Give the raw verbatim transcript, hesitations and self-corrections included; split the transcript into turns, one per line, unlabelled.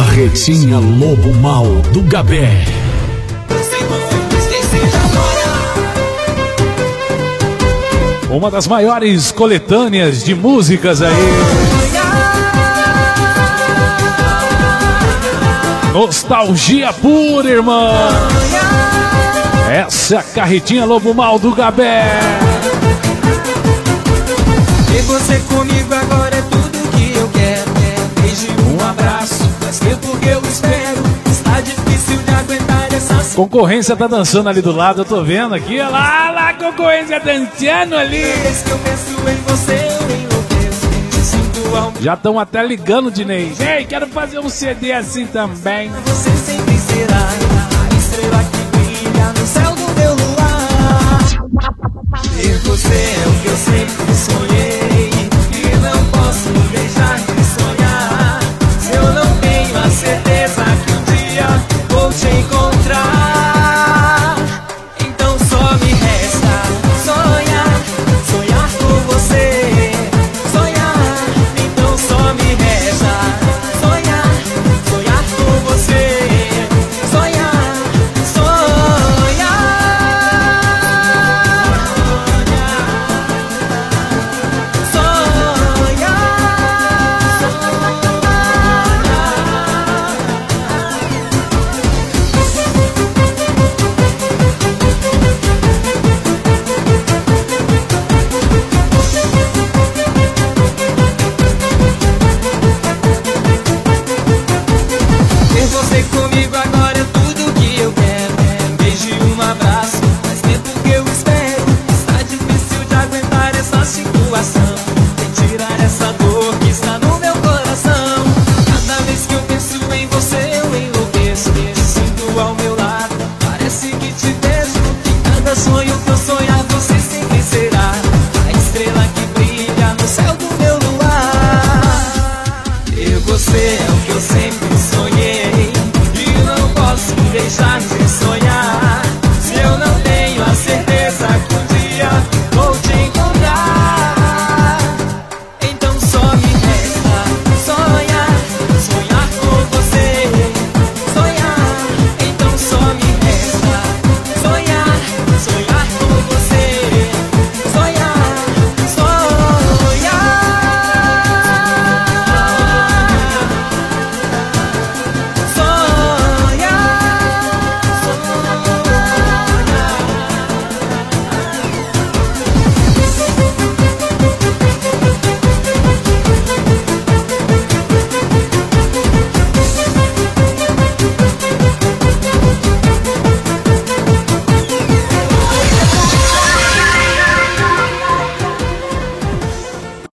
Carretinha Lobo Mal do Gabé. Uma das maiores coletâneas de músicas aí. Nostalgia pura, irmã. Essa é a Carretinha Lobo Mal do Gabé.
E você comigo agora é tudo que eu quero. Beijo, um abraço, faz tempo que eu espero. Está difícil de aguentar essa...
Concorrência tá dançando ali do lado, eu tô vendo aqui. Olha lá, olha lá a concorrência dançando ali.
Desde que eu penso em você, eu enlouqueço. Sinto alma.
Já estão até ligando, Dinei. Ei, quero fazer um C D assim também.
Você sempre será a estrela que brilha no céu do meu luar. E você é o que eu sempre